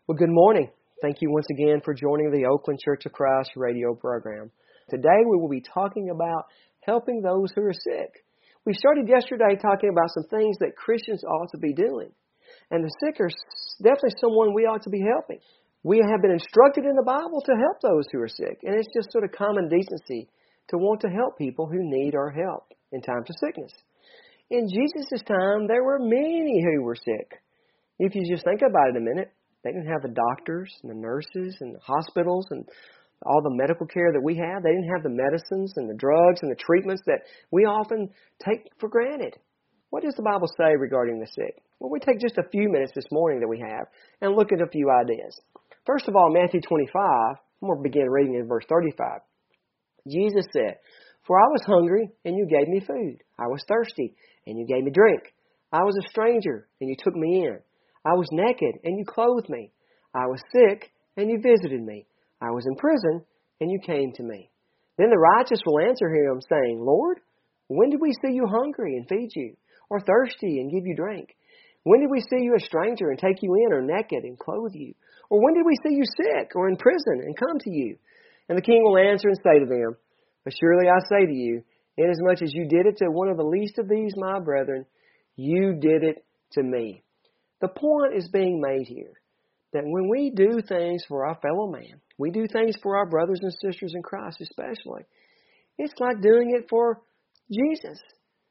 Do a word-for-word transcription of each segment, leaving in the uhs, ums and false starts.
Well, good morning. Thank you once again for joining the Oakland Church of Christ radio program. Today we will be talking about helping those who are sick. We started yesterday talking about some things that Christians ought to be doing. And the sick are definitely someone we ought to be helping. We have been instructed in the Bible to help those who are sick. And it's just sort of common decency to want to help people who need our help in times of sickness. In Jesus' time, there were many who were sick. If you just think about it a minute, they didn't have the doctors and the nurses and the hospitals and all the medical care that we have. They didn't have the medicines and the drugs and the treatments that we often take for granted. What does the Bible say regarding the sick? Well, we take just a few minutes this morning that we have and look at a few ideas. First of all, Matthew twenty-five, I'm going to begin reading in verse thirty-five. Jesus said, "For I was hungry, and you gave me food. I was thirsty, and you gave me drink. I was a stranger, and you took me in. I was naked, and you clothed me. I was sick, and you visited me. I was in prison, and you came to me." Then the righteous will answer him, saying, "Lord, when did we see you hungry and feed you, or thirsty and give you drink? When did we see you a stranger and take you in, or naked and clothe you? Or when did we see you sick or in prison and come to you?" And the king will answer and say to them, "Surely I say to you, inasmuch as you did it to one of the least of these my brethren, you did it to me." The point is being made here that when we do things for our fellow man, we do things for our brothers and sisters in Christ especially, it's like doing it for Jesus.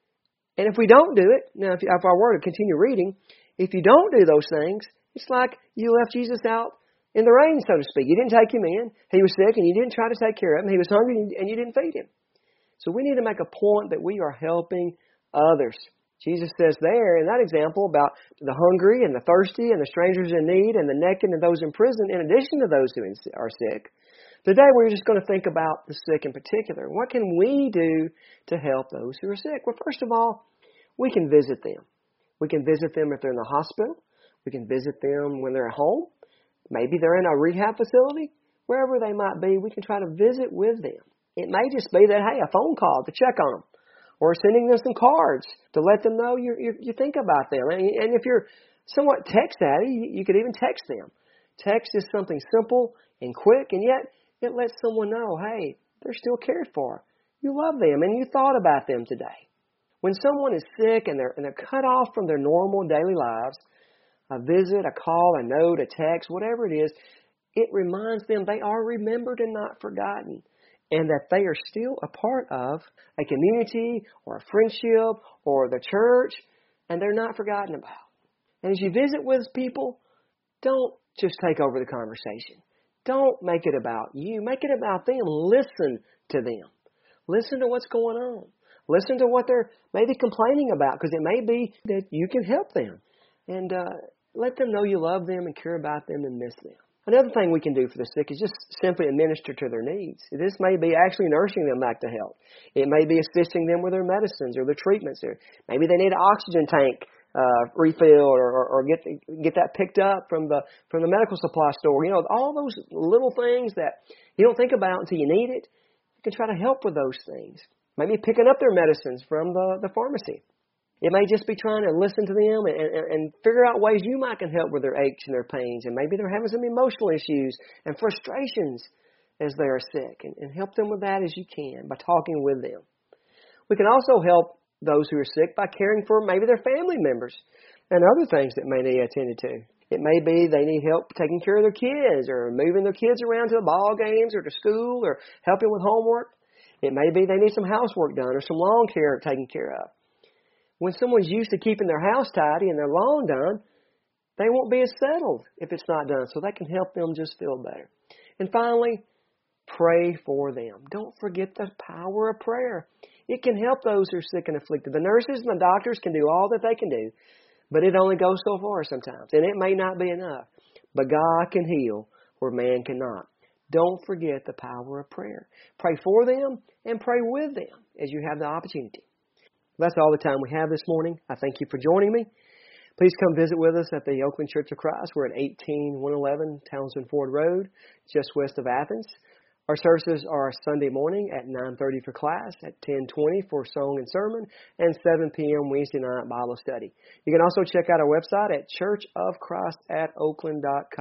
And if we don't do it, now if, if I were to continue reading, if you don't do those things, it's like you left Jesus out in the rain, so to speak. You didn't take him in. He was sick and you didn't try to take care of him. He was hungry and you didn't feed him. So we need to make a point that we are helping others. Jesus says there in that example about the hungry and the thirsty and the strangers in need and the naked and those in prison, in addition to those who are sick. Today we're just going to think about the sick in particular. What can we do to help those who are sick? Well, first of all, we can visit them. We can visit them if they're in the hospital. We can visit them when they're at home. Maybe they're in a rehab facility. Wherever they might be, we can try to visit with them. It may just be that, hey, a phone call to check on them, or sending them some cards to let them know you you, you think about them. And, and if you're somewhat tech-savvy, you, you could even text them. Text is something simple and quick, and yet it lets someone know, hey, they're still cared for. You love them, and you thought about them today. When someone is sick and they're, and they're cut off from their normal daily lives, a visit, a call, a note, a text, whatever it is, it reminds them they are remembered and not forgotten, and that they are still a part of a community or a friendship or the church, and they're not forgotten about. And as you visit with people, don't just take over the conversation. Don't make it about you. Make it about them. Listen to them. Listen to what's going on. Listen to what they're maybe complaining about, because it may be that you can help them. And uh, let them know you love them and care about them and miss them. Another thing we can do for the sick is just simply administer to their needs. This may be actually nursing them back to health. It may be assisting them with their medicines or their treatments. Or maybe they need an oxygen tank uh, refilled or, or, or get get that picked up from the from the medical supply store. You know, all those little things that you don't think about until you need it. You can try to help with those things. Maybe picking up their medicines from the, the pharmacy. It may just be trying to listen to them and, and, and figure out ways you might can help with their aches and their pains. And maybe they're having some emotional issues and frustrations as they are sick. And, and help them with that as you can by talking with them. We can also help those who are sick by caring for maybe their family members and other things that may need attended to. It may be they need help taking care of their kids or moving their kids around to the ball games or to school or helping with homework. It may be they need some housework done or some lawn care taken care of. When someone's used to keeping their house tidy and their lawn done, they won't be as settled if it's not done. So that can help them just feel better. And finally, pray for them. Don't forget the power of prayer. It can help those who are sick and afflicted. The nurses and the doctors can do all that they can do, but it only goes so far sometimes. And it may not be enough. But God can heal where man cannot. Don't forget the power of prayer. Pray for them and pray with them as you have the opportunity. That's all the time we have this morning. I thank you for joining me. Please come visit with us at the Oakland Church of Christ. We're at eighteen one eleven Townsend Ford Road, just west of Athens. Our services are Sunday morning at nine thirty for class, at ten twenty for song and sermon, and seven p.m. Wednesday night Bible study. You can also check out our website at church of christ at oakland dot com.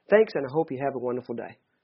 Thanks, and I hope you have a wonderful day.